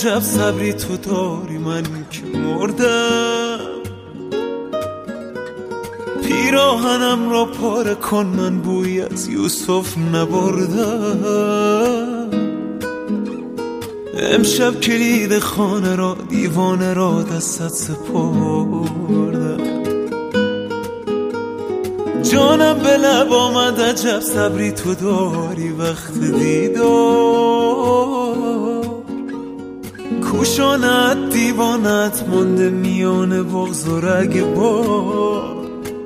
عجب صبری تو داری، من که مردم. پیراهنم را پاره کن، من بوی از یوسف نبردم. امشب کلید خانه را، دیوانه را دستت سپردم. جانم به لب آمد عجب صبری تو داری وقت دیدار. کوشانت دیوانت مانده میان بغض و رگبار.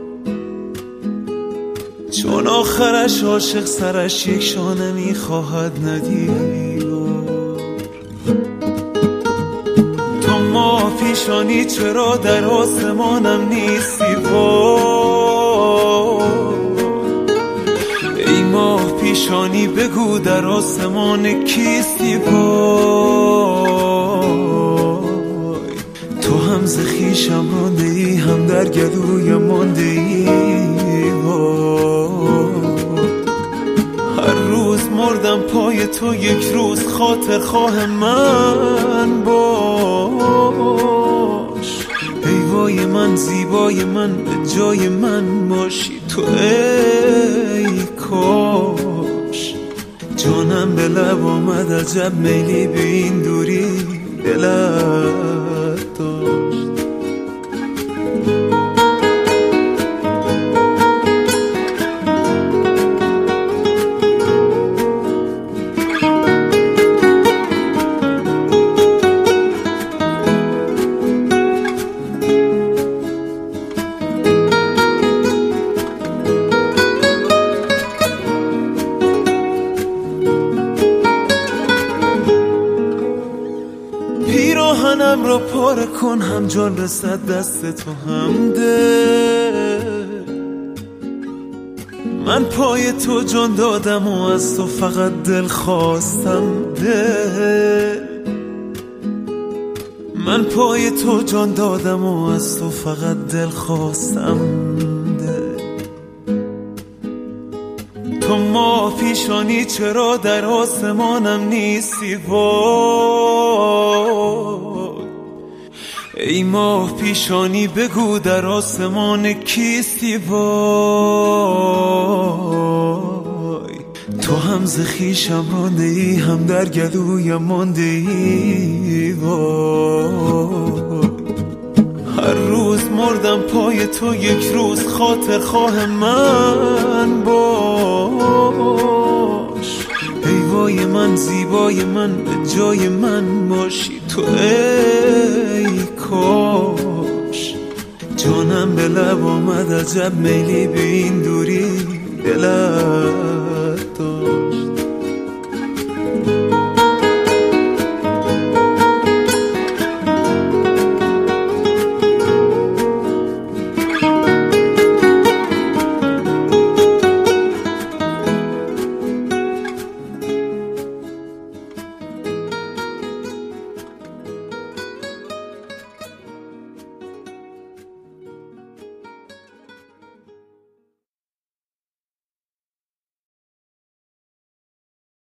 چون آخرش عاشق سرش یک شانه میخواهد ندیدار. تو ماه پیشانی چرا در آسمانم نیستی وای؟ ای ماه پیشانی بگو در آسمان کیستی وای؟ تو هم ز خویشم رانده ای، هم در گلویم مانده ای وای. هر روز مردم پای تو، یک روز خاطر خواه من باش. ای وای من زیبای من، به جای من باشی تو ای کاش. جانم به لب آمد عجب میلی به این دوری دلت داشت. پیراهنم را پاره کن، هم جان رسد دست تو هم دل. من پای تو جان دادم و از تو فقط دل خواستم دل. من پای تو جان دادم و از تو فقط دل خواستم دل. تو ماه پیشانی چرا در آسمانم نیستی وای؟ ای ماه پیشانی بگو در آسمان کیستی وای؟ تو هم ز خویشم رانده ای، هم در گلویم مانده ای وای. هر روز مردم پای تو، یک روز خاطر خواه من باش. ای وای من زیبای من، به جای من باشی تو ای کاش. جانم به لب آمد عجب میلی به این دوری دلت داشت.